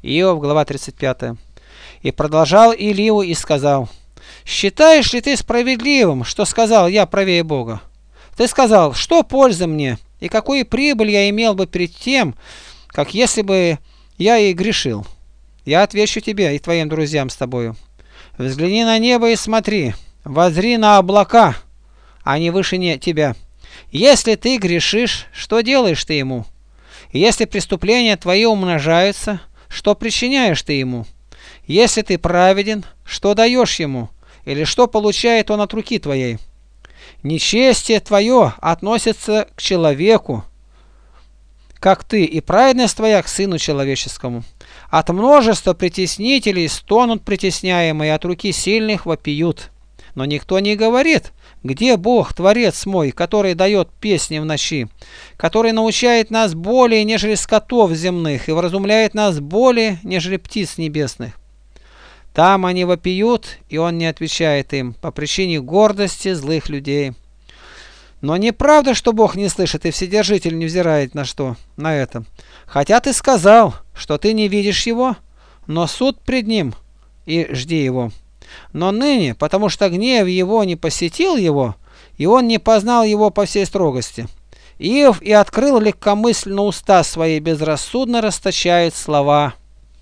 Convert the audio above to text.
Иов, глава 35. И продолжал Илию и сказал: «Считаешь ли ты справедливым, что сказал я правее Бога? Ты сказал, что польза мне, и какую прибыль я имел бы перед тем, как если бы я и грешил? Я отвечу тебе и твоим друзьям с тобою. Взгляни на небо и смотри, воззри на облака, они выше тебя. Если ты грешишь, что делаешь ты ему? Если преступления твои умножаются, что причиняешь ты ему? Если ты праведен, что даешь ему? Или что получает он от руки твоей? Нечестие твое относится к человеку, как ты, и праведность твоя к сыну человеческому. От множества притеснителей стонут притесняемые, от руки сильных вопиют. Но никто не говорит: где Бог, Творец мой, который дает песни в ночи, который научает нас более, нежели скотов земных, и вразумляет нас более, нежели птиц небесных? Там они вопиют, и он не отвечает им, по причине гордости злых людей. Но неправда, что Бог не слышит и Вседержитель не взирает на это. Хотя ты сказал, что ты не видишь его, но суд пред ним, и жди его. Но ныне, потому что гнев его не посетил его, и он не познал его по всей строгости, Иов и открыл легкомысленно уста свои, безрассудно расточает слова.